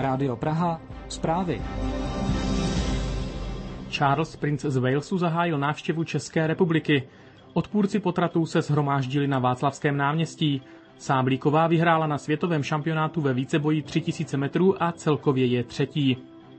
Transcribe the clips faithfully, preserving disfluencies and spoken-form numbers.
Rádio Praha, zprávy. Charles, princ z Walesu, zahájil návštěvu České republiky. Odpůrci potratů se shromáždili na Václavském náměstí. Sáblíková vyhrála na světovém šampionátu ve víceboji tři tisíce metrů a celkově je třetí.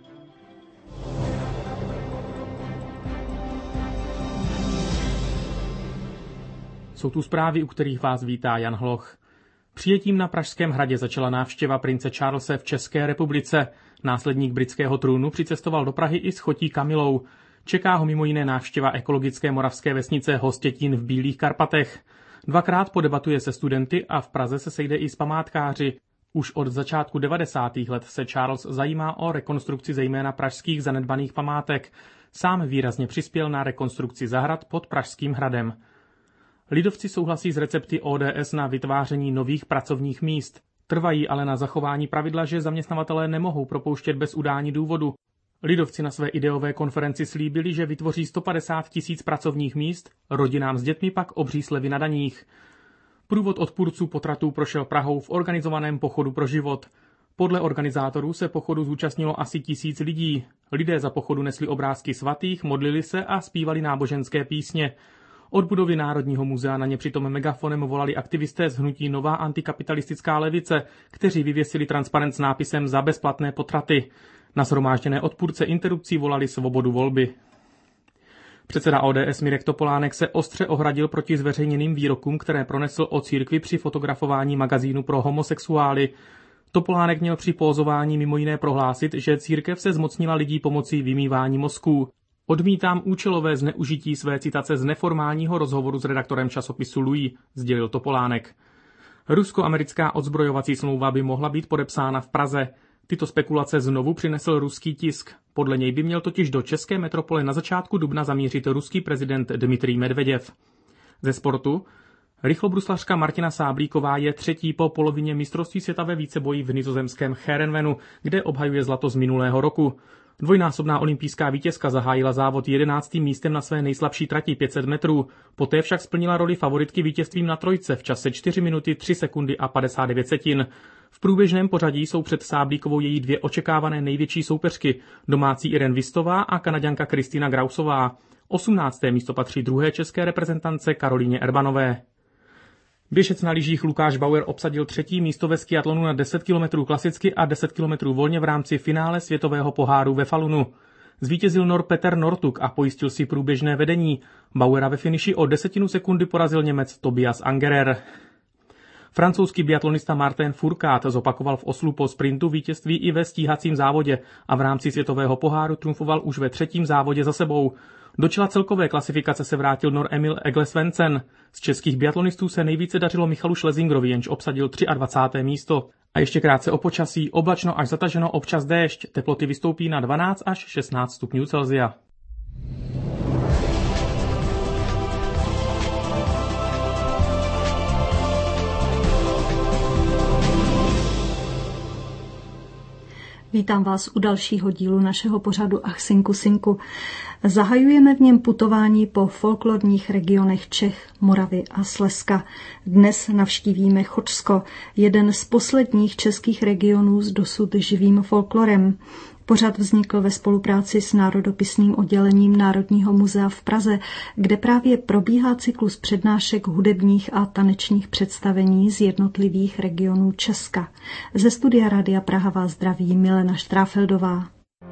Jsou tu zprávy, u kterých vás vítá Jan Hloch. Přijetím na Pražském hradě začala návštěva prince Charlese v České republice. Následník britského trůnu přicestoval do Prahy i s chotí Kamilou. Čeká ho mimo jiné návštěva ekologické moravské vesnice Hostětín v Bílých Karpatech. Dvakrát podebatuje se studenty a v Praze se sejde i s památkáři. Už od začátku devadesátých let se Charles zajímá o rekonstrukci zejména pražských zanedbaných památek. Sám výrazně přispěl na rekonstrukci zahrad pod Pražským hradem. Lidovci souhlasí s recepty O D S na vytváření nových pracovních míst. Trvají ale na zachování pravidla, že zaměstnavatelé nemohou propouštět bez udání důvodu. Lidovci na své ideové konferenci slíbili, že vytvoří sto padesát tisíc pracovních míst, rodinám s dětmi pak obří slevy na daních. Průvod odpůrců potratů prošel Prahou v organizovaném pochodu pro život. Podle organizátorů se pochodu zúčastnilo asi tisíc lidí. Lidé za pochodu nesli obrázky svatých, modlili se a zpívali náboženské písně. Od budovy Národního muzea na ně přitom megafonem volali aktivisté z hnutí Nová antikapitalistická levice, kteří vyvěsili transparent s nápisem Za bezplatné potraty. Na shromážděné odpůrce interrupcí volali svobodu volby. Předseda O D S Mirek Topolánek se ostře ohradil proti zveřejněným výrokům, které pronesl o církvi při fotografování magazínu pro homosexuály. Topolánek měl při pózování mimo jiné prohlásit, že církev se zmocnila lidí pomocí vymývání mozků. Odmítám účelové zneužití své citace z neformálního rozhovoru s redaktorem časopisu Louis, sdělil Topolánek. Rusko-americká odzbrojovací smlouva by mohla být podepsána v Praze. Tyto spekulace znovu přinesl ruský tisk. Podle něj by měl totiž do české metropole na začátku dubna zamířit ruský prezident Dmitrij Medveděv. Ze sportu. Rychlobruslařka Martina Sáblíková je třetí po polovině mistrovství světa ve víceboji v nizozemském Heerenvenu, kde obhajuje zlato z minulého roku. Dvojnásobná olympijská vítězka zahájila závod jedenáctým místem na své nejslabší trati pět set metrů, poté však splnila roli favoritky vítězstvím na trojce v čase čtyři minuty tři sekundy a padesát devět setin. V průběžném pořadí jsou před Sáblíkovou její dvě očekávané největší soupeřky, domácí Irén Vistová a Kanaďanka Kristýna Grausová. osmnácté místo patří druhé české reprezentance Karolíně Erbanové. Běžec na lyžích Lukáš Bauer obsadil třetí místo ve skiatlonu na deset kilometrů klasicky a deset kilometrů volně v rámci finále světového poháru ve Falunu. Zvítězil Nor Peter Nortuk a pojistil si průběžné vedení. Bauera ve finiši o desetinu sekundy porazil Němec Tobias Angerer. Francouzský biatlonista Martin Fourcade zopakoval v Oslu po sprintu vítězství i ve stíhacím závodě a v rámci světového poháru triumfoval už ve třetím závodě za sebou. Do čela celkové klasifikace se vrátil Nor Emil Egle-Svensson. Z českých biatlonistů se nejvíce dařilo Michalu Schlesingerovi, jenž obsadil dvacáté třetí místo. A ještě krátce o počasí, oblačno až zataženo, občas déšť, teploty vystoupí na dvanáct až šestnáct stupňů Celsia. Vítám vás u dalšího dílu našeho pořadu Ach synku synku. Zahajujeme v něm putování po folklorních regionech Čech, Moravy a Slezska. Dnes navštívíme Chodsko, jeden z posledních českých regionů s dosud živým folklorem. Pořad vznikl ve spolupráci s národopisným oddělením Národního muzea v Praze, kde právě probíhá cyklus přednášek hudebních a tanečních představení z jednotlivých regionů Česka. Ze studia Rádia Praha vás zdraví Milena Štráfeldová.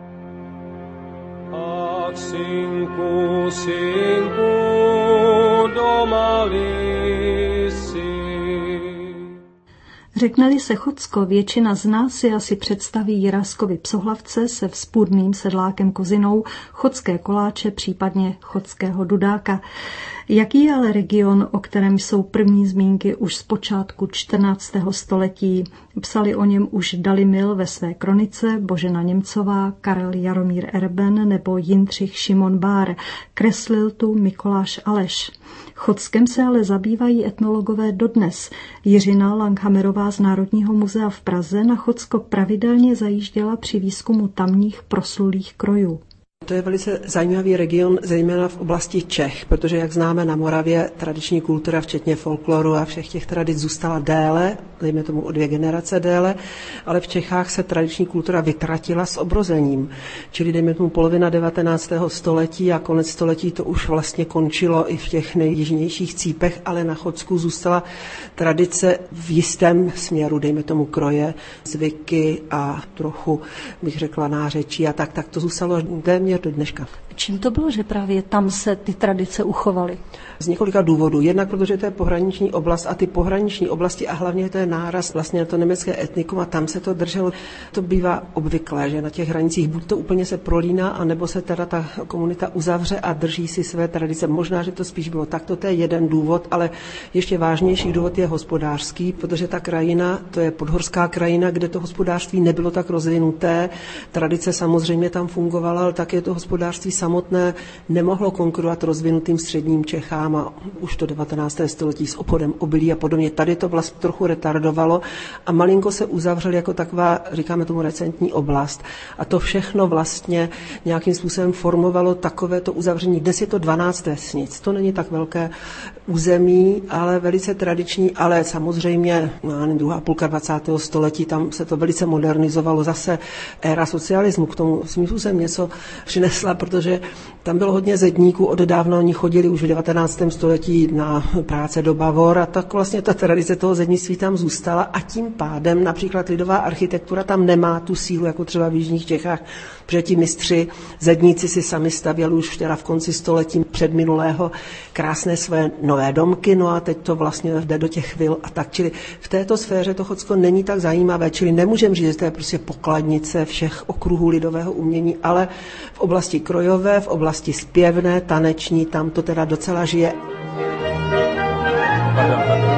Ach, synku, synku, doma lisi. Řekne-li se Chodsko, většina z nás si asi představí Jiráskovi psohlavce se vzpůrným sedlákem kozinou, chodské koláče, případně chodského dudáka. Jaký je ale region, o kterém jsou první zmínky už z počátku čtrnáctého století? Psali o něm už Dalymil ve své kronice, Božena Němcová, Karel Jaromír Erben nebo Jindřich Šimon Bár. Kreslil tu Mikoláš Aleš. Chodskem se ale zabývají etnologové dodnes. Jiřina Langhammerová z Národního muzea v Praze na Chodsko pravidelně zajížděla při výzkumu tamních proslulých krojů. To je velice zajímavý region, zejména v oblasti Čech, protože jak známe na Moravě, tradiční kultura, včetně folkloru a všech těch tradic zůstala déle, dejme tomu o dvě generace déle, ale v Čechách se tradiční kultura vytratila s obrozením. Čili dejme tomu polovina devatenáctého století a konec století to už vlastně končilo i v těch nejjižnějších cípech, ale na Chodsku zůstala tradice v jistém směru, dejme tomu kroje, zvyky a trochu, bych řekla, nářečí a tak, tak to zůstalo téměř do dneška. Čím to bylo, že právě tam se ty tradice uchovaly? Z několika důvodů. Jednak protože to je pohraniční oblast a ty pohraniční oblasti a hlavně to je náraz vlastně na to německé etnikum a tam se to drželo. To bývá obvyklé, že na těch hranicích buď to úplně se prolíná, anebo se teda ta komunita uzavře a drží si své tradice. Možná, že to spíš bylo takto, to je jeden důvod, ale ještě vážnější důvod je hospodářský, protože ta krajina, to je podhorská krajina, kde to hospodářství nebylo tak rozvinuté. Tradice samozřejmě tam fungovala, ale také to hospodářství samotné nemohlo konkurovat rozvinutým středním Čechám a už to devatenácté století s obchodem obilí a podobně. Tady to vlastně trochu retardovalo a malinko se uzavřel jako taková, říkáme tomu, recentní oblast. A to všechno vlastně nějakým způsobem formovalo takovéto uzavření. Dnes je to dvanáct vesnic. To není tak velké území, ale velice tradiční, ale samozřejmě no, druhá půlka dvacátého století, tam se to velice modernizovalo. Zase éra socialismu k tomu smyslu jsem něco přinesla, protože tam bylo hodně zedníků, odedávna oni chodili už v devatenáctém století na práce do Bavor a tak vlastně ta tradice toho zednictví tam zůstala a tím pádem například lidová architektura tam nemá tu sílu, jako třeba v jižních Čechách, protože ti mistři zedníci si sami stavěli už teda v konci století předminulého krásné své nové domky, no a teď to vlastně jde do těch vil a tak, čili v této sféře to Chodsko není tak zajímavé, čili nemůžeme říct, že to je prostě pokladnice všech okruhů lidového umění, ale v oblasti krojové, v oblasti zpěvné, taneční, tam to teda docela žije. Pardon, pardon.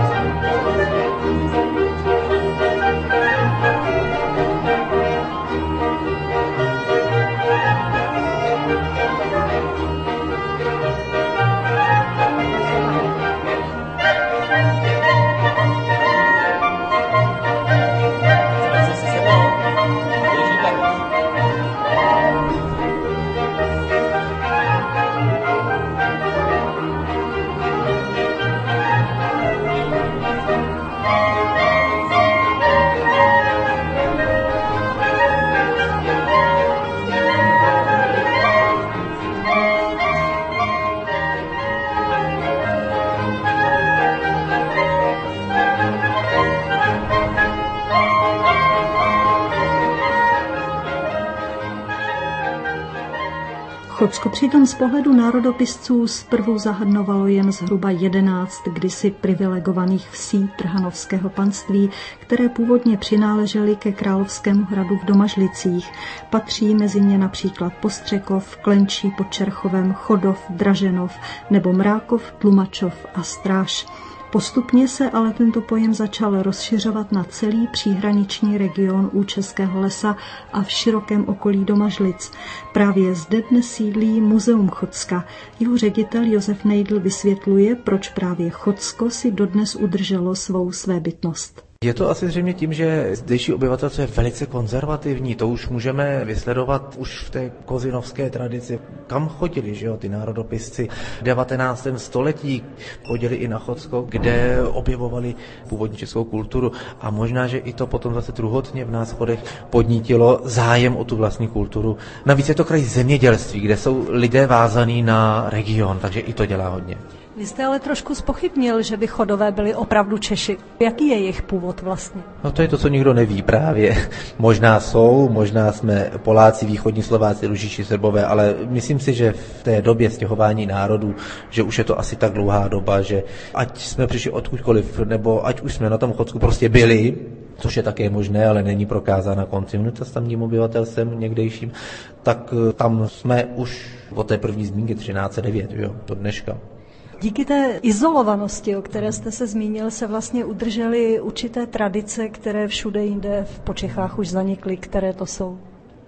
Chocko přitom z pohledu národopisců zprvu zahrnovalo jen zhruba jedenáct kdysi privilegovaných vsí Trhanovského panství, které původně přináležely ke Královskému hradu v Domažlicích. Patří mezi ně například Postřekov, Klenčí pod Čerchovem, Chodov, Draženov nebo Mrákov, Tlumačov a Stráž. Postupně se ale tento pojem začal rozšiřovat na celý příhraniční region u Českého lesa a v širokém okolí Domažlic. Právě zde dnes sídlí Muzeum Chocka. Jeho ředitel Josef Nejdl vysvětluje, proč právě Chocko si dodnes udrželo svou svébytnost. Je to asi zřejmě tím, že zdejší obyvatelstvo je velice konzervativní. To už můžeme vysledovat už v té kozinovské tradici. Kam chodili, že jo, ty národopisci v devatenáctém století chodili i na Chocko, kde objevovali původní českou kulturu. A možná, že i to potom zase druhotně v nás Chodech podnítilo zájem o tu vlastní kulturu. Navíc je to kraj zemědělství, kde jsou lidé vázaní na region, takže i to dělá hodně. Vy jste ale trošku zpochybnil, že by Chodové byli opravdu Češi. Jaký je jejich původ vlastně? No to je to, co nikdo neví právě. Možná jsou, možná jsme Poláci, východní Slováci, Lužiči, Srbové, ale myslím si, že v té době stěhování národů, že už je to asi tak dlouhá doba, že ať jsme přišli odkudkoliv, nebo ať už jsme na tom Chodsku prostě byli, což je také možné, ale není prokázána kontinuita s tamním obyvatelstvem někdejším, tak tam jsme už od té první zmínky třináct set devět, jo, do dneška. Díky té izolovanosti, o které jste se zmínil, se vlastně udržely určité tradice, které všude jinde v Počechách už zanikly. Které to jsou?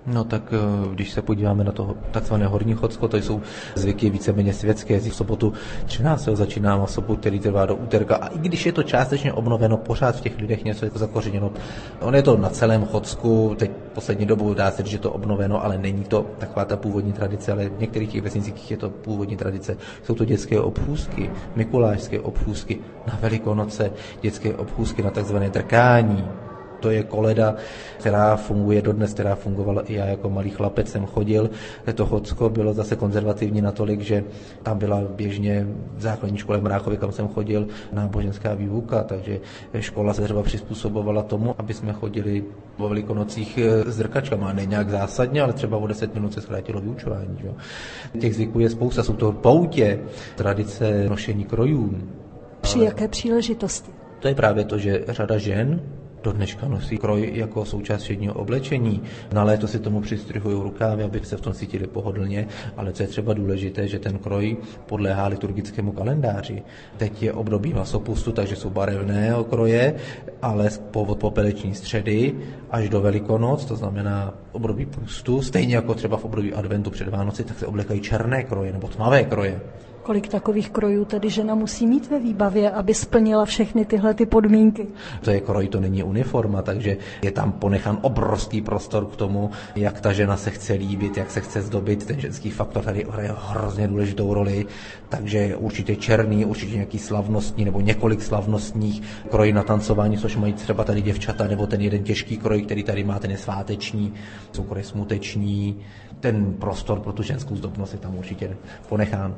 No tak když se podíváme na to takzvané horní Chocko, to jsou zvyky víceméně světské. V sobotu třináctého začíná masopust, který trvá do úterka, a i když je to částečně obnoveno, pořád v těch lidech něco jako zakořeněno. On je to na celém Chocku, teď poslední dobu dá se říct, že to obnoveno, ale není to taková ta původní tradice, ale v některých těch vesnicích je to původní tradice. Jsou to dětské obchůzky, mikulášské obchůzky, na Velikonoce dětské obchůzky, na takzvané trkání. To je koleda, která funguje dodnes, která fungovala i já jako malý chlapec jsem chodil. To Chocko bylo zase konzervativní natolik, že tam byla běžně v základní škole v Mráchově, kam jsem chodil, náboženská výuka, takže škola se třeba přizpůsobovala tomu, aby jsme chodili po Velikonocích s drkačkama. Ne nějak zásadně, ale třeba o deset minut se zkrátilo vyučování. Že? Těch zvyků je spousta, jsou to poutě, tradice nošení krojů. Při jaké příležitosti? To je právě to, že řada žen do dneška nosí kroj jako součást všedního oblečení. Na léto si tomu přistřihují rukávy, aby se v tom cítili pohodlně, ale co je třeba důležité, že ten kroj podléhá liturgickému kalendáři. Teď je období masopustu, takže jsou barevné kroje, ale od popeleční středy až do Velikonoc, to znamená období pustu, stejně jako třeba v období adventu před Vánoci, tak se oblekají černé kroje nebo tmavé kroje. Kolik takových krojů tedy žena musí mít ve výbavě, aby splnila všechny tyhle ty podmínky? To je kroj, to není uniforma, takže je tam ponechán obrovský prostor k tomu, jak ta žena se chce líbit, jak se chce zdobit. Ten ženský faktor tady hraje hrozně důležitou roli, takže určitě černý, určitě nějaký slavnostní nebo několik slavnostních krojů na tancování, což mají třeba tady děvčata, nebo ten jeden těžký kroj, který tady má, ten je sváteční, jsou kroje smuteční. Ten prostor pro tu ženskou zdobnost je tam určitě ponechán.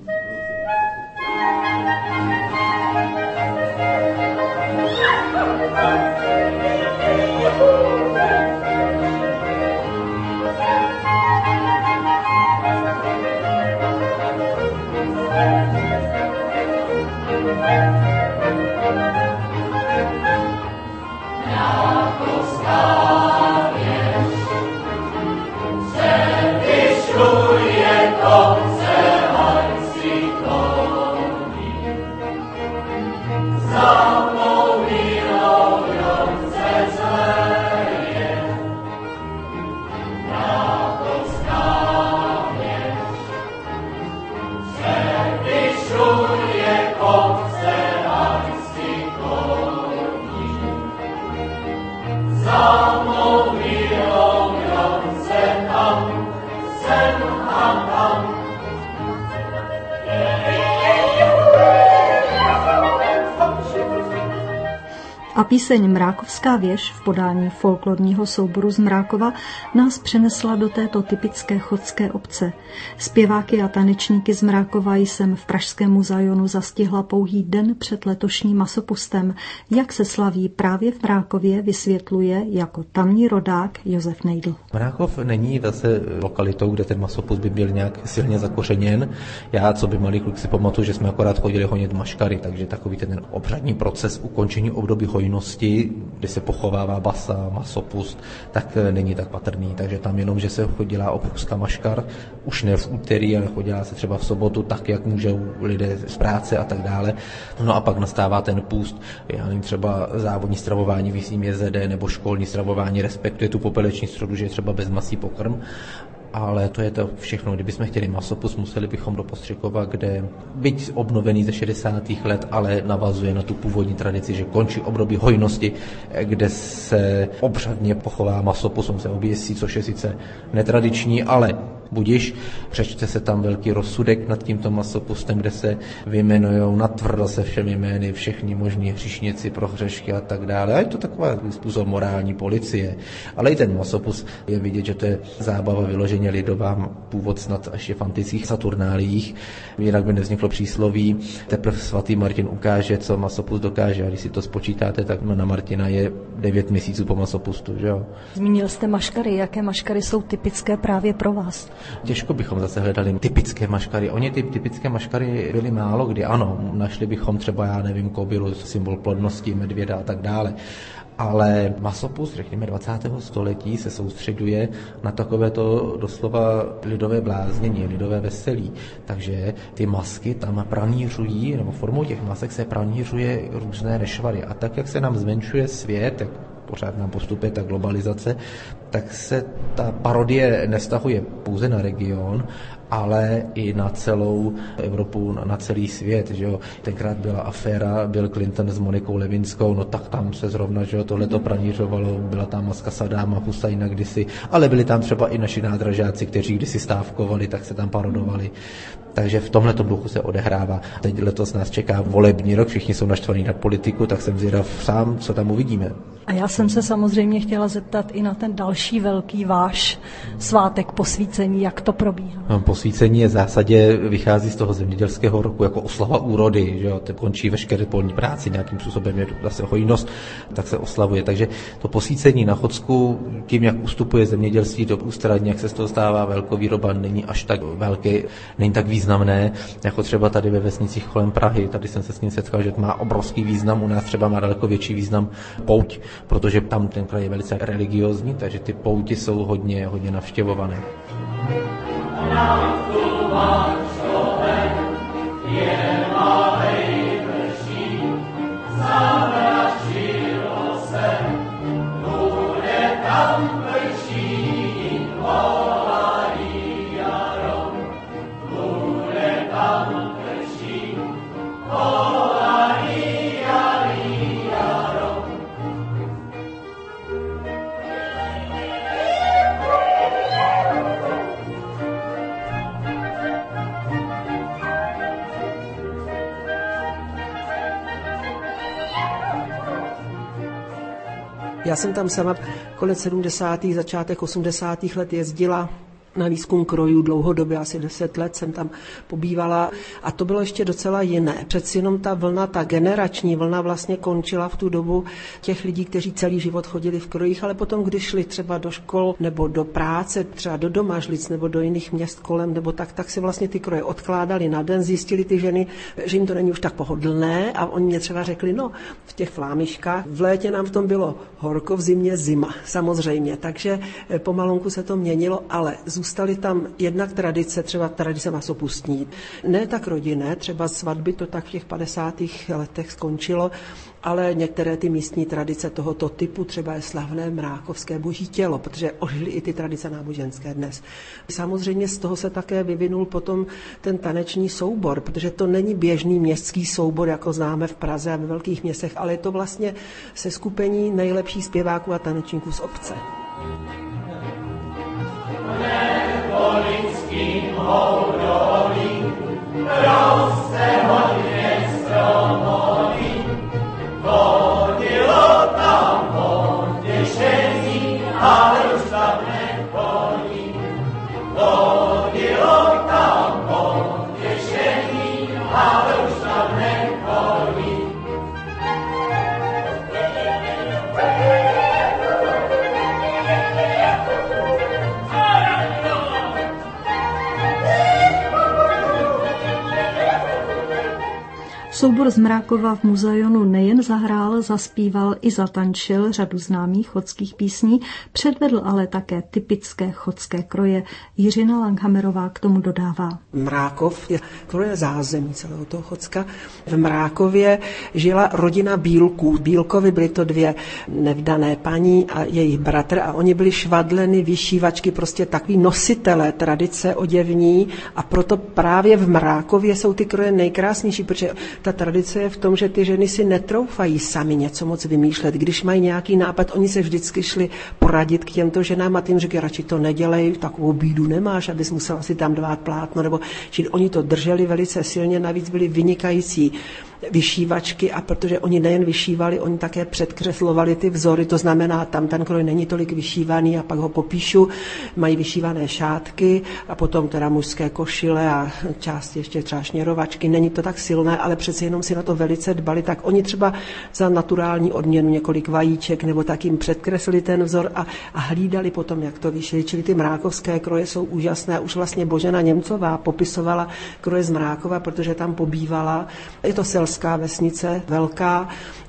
A píseň Mrákovská věž v podání folklorního souboru z Mrákova nás přenesla do této typické chodské obce. Zpěváky a tanečníky z Mrákova jsem v pražském muzaionu zastihla pouhý den před letošním masopustem. Jak se slaví právě v Mrákově, vysvětluje jako tamní rodák Josef Nejdl. Mrákov není zase lokalitou, kde ten masopust by byl nějak silně zakořeněn. Já, co by malý kluk, si pamatuju, že jsme akorát chodili honit maškary, takže takový ten obřadní proces ukončení období hojnosti, kdy se pochovává basa, masopust, tak není tak patrný. Takže tam jenom, že se chodila obchůzka maškar, už ne v úterý, ale chodila se třeba v sobotu, tak, jak můžou lidé z práce a tak dále. No a pak nastává ten půst, já nevím, třeba závodní stravování v jistým J Z D nebo školní stravování respektuje tu popeleční středu, že je třeba bez masí pokrm. Ale to je to všechno. Kdybychom chtěli masopust, museli bychom do Postřikova, kde byť obnovený ze šedesátých let, ale navazuje na tu původní tradici, že končí období hojnosti, kde se obřadně pochová masopust, on se oběsí, což je sice netradiční, ale budiš, přečte se tam velký rozsudek nad tímto masopustem, kde se vyjmenujou natvrdo se všemi jmény všichni možní hříšníci, prohřešky a tak dále. A je to taková způsob morální policie. Ale i ten masopust je vidět, že to je zábava vyloženě lidová, původ snad až je v antických saturnáliích. Jinak by nevzniklo přísloví, teprve svatý Martin ukáže, co masopust dokáže. A když si to spočítáte, tak na Martina je devět měsíců po masopustu. Že jo? Zmínil jste maškary. Jaké maškary jsou typické právě pro vás? Těžko bychom zase hledali typické maškary. Oni ty typické maškary byly málo kdy. Ano, našli bychom třeba, já nevím, kobylu, symbol plodnosti, medvěda a tak dále. Ale masopust, řekněme, dvacátého století se soustředuje na takovéto doslova lidové bláznění, lidové veselí. Takže ty masky tam pranířují, nebo formou těch masek se pranířuje různé nešvary. A tak, jak se nám zmenšuje svět, pořád nám postupuje ta globalizace, tak se ta parodie nevztahuje pouze na region, ale i na celou Evropu, na celý svět. Že jo. Tenkrát byla aféra Bill Clinton s Monikou Levinskou, no tak tam se zrovna, že jo, tohleto pranířovalo, byla tam maska Sadáma Husajna kdysi, ale byli tam třeba i naši nádražáci, kteří kdysi stávkovali, tak se tam parodovali. Takže v tomhletom duchu se odehrává. Teď letos nás čeká volební rok, všichni jsou naštvaní na politiku, tak jsem zvědav sám, co tam uvidíme. A já jsem se samozřejmě chtěla zeptat i na ten další velký váš svátek posvícení, jak to probíhá. No, posvícení je v zásadě, vychází z toho zemědělského roku jako oslava úrody, že jo, to končí veškeré polní práci, nějakým způsobem je zase hojnost, tak se oslavuje. Takže to posvícení na Chodsku, tím, jak ustupuje zemědělství do ústradní, jak se z toho stává velkovýroba, není až tak velký, není tak významné, jako třeba tady ve vesnicích kolem Prahy. Tady jsem se s ním setkal, že má obrovský význam, u nás třeba má daleko větší význam pouť, protože tam ten kraj je velice religiózní, takže ty pouti jsou hodně, hodně navštěvované. Já jsem tam sama konec sedmdesátých, začátek osmdesátých let jezdila na výzkum krojů dlouhodobě, asi deset let jsem tam pobývala a to bylo ještě docela jiné. Přeci jenom ta vlna, ta generační vlna vlastně končila v tu dobu těch lidí, kteří celý život chodili v krojích, ale potom, když šli třeba do škol nebo do práce, třeba do Domažlic nebo do jiných měst kolem, nebo tak, tak si vlastně ty kroje odkládali na den, zjistili ty ženy, že jim to není už tak pohodlné a oni mě třeba řekli, no v těch flámiškách, v létě nám v tom bylo horko, v zimě zima, samozřejmě, takže pomalonku se to měnilo, ale zůstaly tam jednak tradice, třeba tradice masopustní. Ne tak rodinné, třeba svatby, to tak v těch padesátých letech skončilo, ale některé ty místní tradice tohoto typu, třeba je slavné mrákovské boží tělo, protože ožily i ty tradice náboženské dnes. Samozřejmě z toho se také vyvinul potom ten taneční soubor, protože to není běžný městský soubor, jako známe v Praze a ve velkých městech, ale je to vlastně seskupení nejlepších zpěváků a tanečníků z obce. Polickým houdolím, roste hodně stromoví, vodilo tam potěšení, ale už tam nechodí. Vodilo tam potěšení, ale už tam nechodí. Soubor z Mrákova v muzejonu nejen zahrál, zaspíval i zatančil řadu známých chodských písní, předvedl ale také typické chodské kroje. Jiřina Langhammerová k tomu dodává. Mrákov je kroje zázemí celého toho Chodska. V Mrákově žila rodina Bílků. Bílkovi byly to dvě nevdané paní a jejich bratr a oni byli švadleny, vyšívačky, prostě takový nositelé tradice oděvní a proto právě v Mrákově jsou ty kroje nejkrásnější, protože ta tradice je v tom, že ty ženy si netroufají sami něco moc vymýšlet. Když mají nějaký nápad, oni se vždycky šli poradit k těmto ženám a tím říkají, radši to nedělej, takovou bídu nemáš, abys musela si tam dát plátno, nebo čili oni to drželi velice silně, navíc byli vynikající vyšívačky a protože oni nejen vyšívali, oni také předkreslovali ty vzory, to znamená, tam ten kroj není tolik vyšívaný a pak ho popíšu, mají vyšívané šátky a potom teda mužské košile a části ještě třeba šněrovačky, není to tak silné, ale přece jenom si na to velice dbali, tak oni třeba za naturální odměnu několik vajíček nebo tak jim předkreslili ten vzor a, a hlídali potom, jak to vyšili, čili ty mrákovské kroje jsou úžasné, už vlastně Božena Němcová popisovala kroje z Mrákova, protože tam pobývala, je to selská vesnice, velká,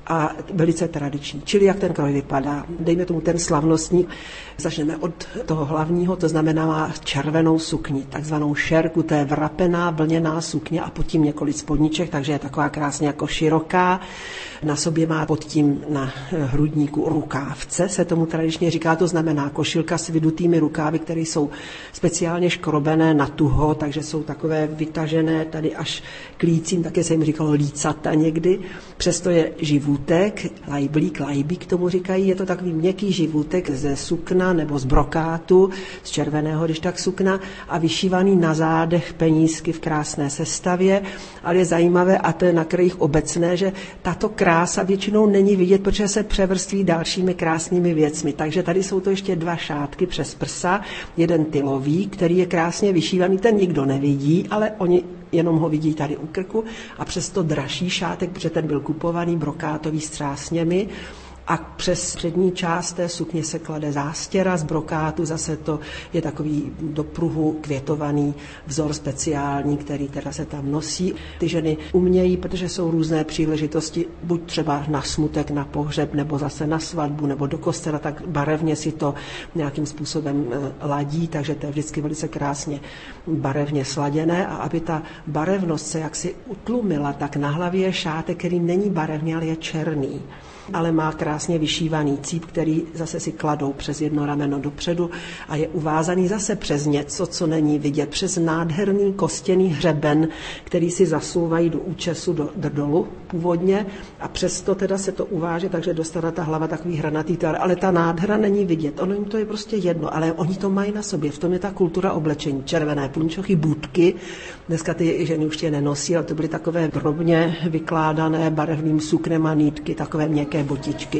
a velice tradiční. Čili jak ten kroj vypadá. Dejme tomu ten slavnostní. Začneme od toho hlavního, to znamená má červenou sukni, takzvanou šerku, to je vrapená vlněná sukně a pod tím několik spodniček, takže je taková krásně jako široká. Na sobě má pod tím na hrudníku rukávce, se tomu tradičně říká, to znamená košilka s vydutými rukávy, které jsou speciálně škrobené na tuho, takže jsou takové vytažené tady až k lícím, také se jim říkalo lícata někdy. Přesto je živůtek, lajblík, lajbík tomu říkají, je to takový měkký živůtek ze sukna nebo z brokátu, z červeného, když tak sukna a vyšívaný na zádech penízky v krásné sestavě, ale je zajímavé, a to je na krajích obecné, že tato krása většinou není vidět, protože se převrství dalšími krásnými věcmi. Takže tady jsou to ještě dva šátky přes prsa, jeden tylový, který je krásně vyšívaný, ten nikdo nevidí, ale oni jenom ho vidí tady u krku a přesto dražší šátek, protože ten byl kupovaný brokátový s třásněmi. A přes přední část té sukně se klade zástěra z brokátu, zase to je takový do pruhu květovaný vzor speciální, který teda se tam nosí. Ty ženy umějí, protože jsou různé příležitosti, buď třeba na smutek, na pohřeb, nebo zase na svatbu, nebo do kostela, tak barevně si to nějakým způsobem ladí, takže to je vždycky velice krásně barevně sladěné. A aby ta barevnost se jaksi utlumila, tak na hlavě je šátek, který není barevný, ale je černý, ale má krásně vyšívaný cíp, který zase si kladou přes jedno rameno dopředu a je uvázaný zase přes něco, co není vidět, přes nádherný kostěný hřeben, který si zasouvají do účesu, do, do dolu původně a přesto teda se to uváže, takže dostane ta hlava takový hranatý tvar, ale ta nádhera není vidět, ono jim to je prostě jedno, ale oni to mají na sobě, v tom je ta kultura oblečení, červené punčochy, bůdky, dneska ty ženy už tě nenosí, ale to byly takové drobně vykládané barevným suknem a nítky, takové měkké botičky.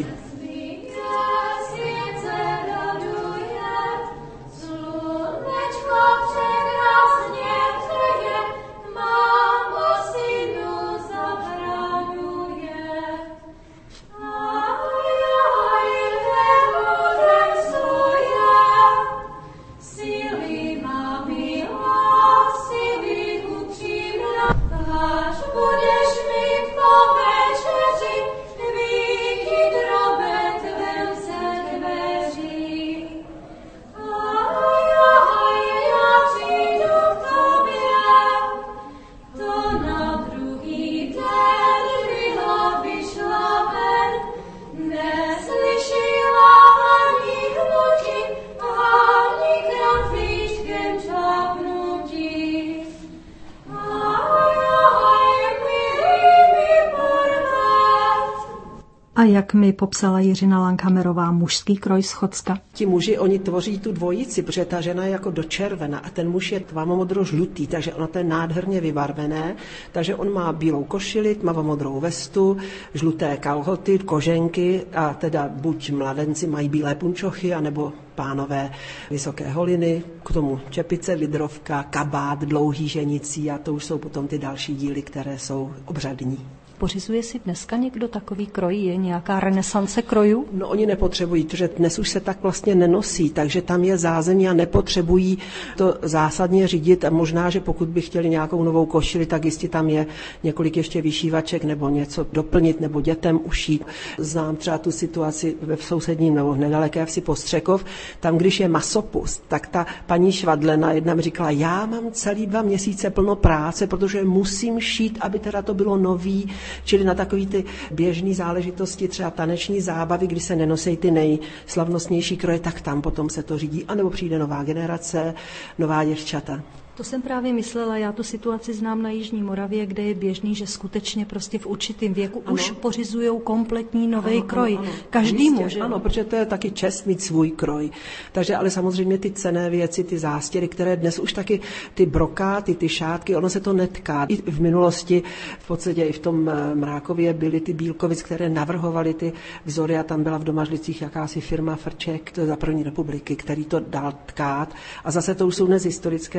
A jak mi popsala Jiřina Langhammerová, mužský kroj z Chocka? Ti muži, oni tvoří tu dvojici, protože ta žena je jako dočervena a ten muž je tmavomodro-žlutý, takže ono to je nádherně vybarvené, takže on má bílou košili, tmavomodrou vestu, žluté kalhoty, koženky a teda buď mladenci mají bílé punčochy, anebo pánové vysoké holiny, k tomu čepice, vidrovka, kabát, dlouhý ženicí a to už jsou potom ty další díly, které jsou obřadní. Pořizuje si dneska někdo takový kroj? Je nějaká renesance krojů? No oni nepotřebují, protože dnes už se tak vlastně nenosí, takže tam je zázemí a nepotřebují to zásadně řídit a možná, že pokud by chtěli nějakou novou košili, tak jistě tam je několik ještě vyšívaček nebo něco doplnit nebo dětem ušít. Znám třeba tu situaci v sousedním nebo v nedaleké vsi Postřekov, tam když je masopust, tak ta paní Švadlena jedna mi říkala, já mám celý dva měsíce plno práce, protože musím šít, aby teda to bylo nový. Čili na takový ty běžné záležitosti, třeba taneční zábavy, kdy se nenosí ty nejslavnostnější kroje, tak tam potom se to řídí, anebo přijde nová generace, nová děvčata. To jsem právě myslela, já tu situaci znám na Jižní Moravě, kde je běžný, že skutečně prostě v určitém věku ano. už pořizujou kompletní nový kroj. Ano, ano. Každý může. Ano, protože to je taky čest mít svůj kroj. Takže ale samozřejmě ty cenné věci, ty zástěry, které dnes už taky ty brokáty, ty šátky, ono se to netká. I v minulosti v podstatě i v tom Mrákově byly ty Bílkovic, které navrhovaly ty vzory a tam byla v Domažlicích jakási firma Frček, to je za první republiky, který to dal tkát. A zase to už jsou dnes historické vzory,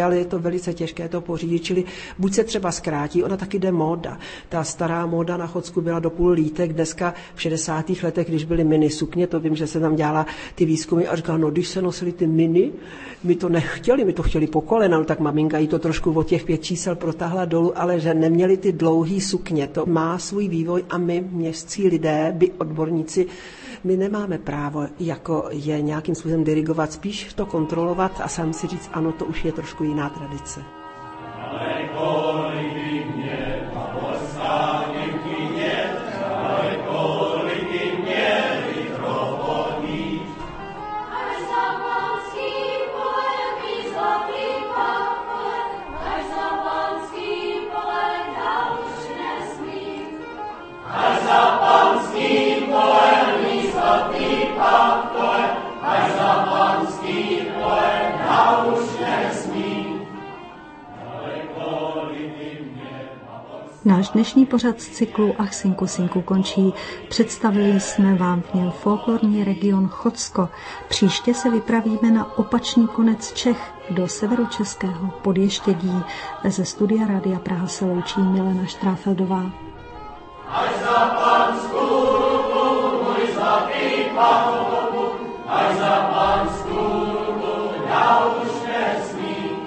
ale je to velice těžké to pořídit, čili buď se třeba zkrátí, ona taky jde móda. Ta stará móda na Chodsku byla do půl lítek, dneska v šedesátých letech, když byly mini sukně, to vím, že se tam dělala ty výzkumy a říkala, no když se nosily ty mini, my to nechtěli, my to chtěli po kolena, no, tak maminka jí to trošku od těch pět čísel protáhla dolů, ale že neměli ty dlouhý sukně, to má svůj vývoj a my, městskí lidé, by odborníci, my nemáme právo jako je nějakým způsobem dirigovat, spíš to kontrolovat a sám si říct, ano, to už je trošku jiná tradice. Náš dnešní pořad z cyklu Ach synku synku končí. Představili jsme vám v něm folklorní region Chodsko. Příště se vypravíme na opačný konec Čech do severočeského Podještědí. Ze studia Rádia Praha se loučí Milena Štráfeldová. Až za Panskou ruku, můj zlatý pachovu, až za Panskou ruku, já už nesmím.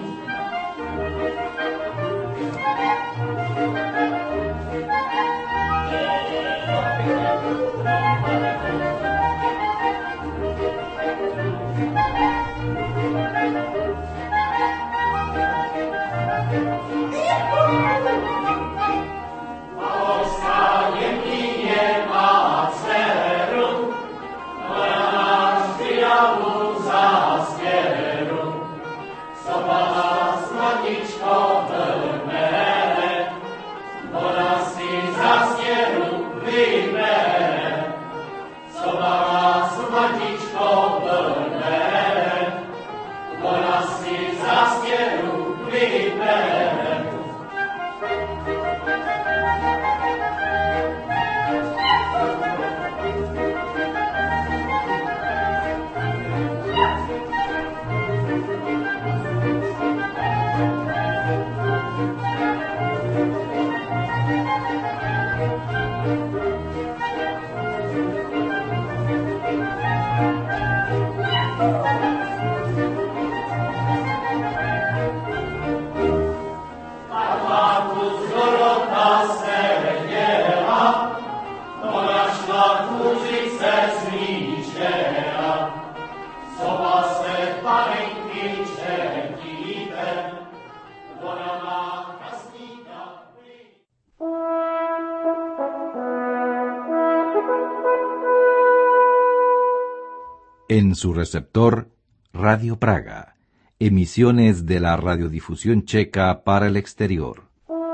En su receptor, Radio Praga, emisiones de la radiodifusión checa para el exterior.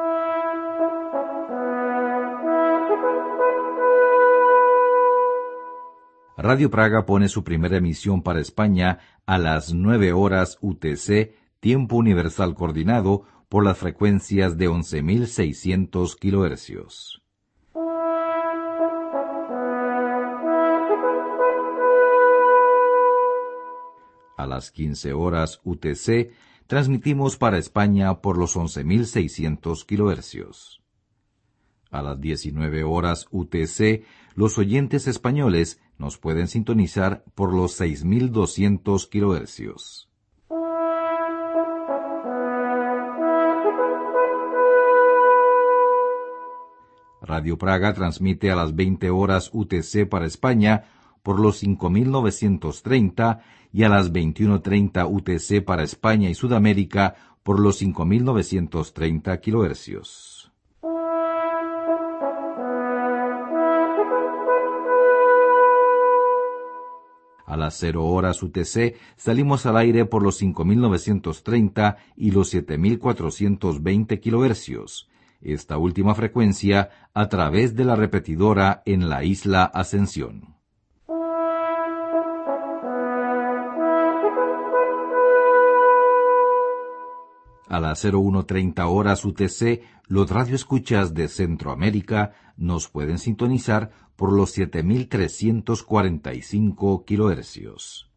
Radio Praga pone su primera emisión para España a las nueve horas U T C, tiempo universal coordinado, por las frecuencias de once mil seiscientos kilohercios. A las quince horas U T C, transmitimos para España por los once mil seiscientos kilohercios. A las diecinueve horas U T C, los oyentes españoles nos pueden sintonizar por los seis mil doscientos kilohercios. Radio Praga transmite a las veinte horas U T C para España por los cinco mil novecientos treinta y a las veintiuno treinta U T C para España y Sudamérica por los cinco mil novecientos treinta kilohercios. A las cero horas U T C salimos al aire por los cinco mil novecientos treinta y los siete mil cuatrocientos veinte kilohercios, esta última frecuencia a través de la repetidora en la isla Ascensión. A las cero uno treinta horas U T C, los radioescuchas de Centroamérica nos pueden sintonizar por los siete mil trescientos cuarenta y cinco kilohercios.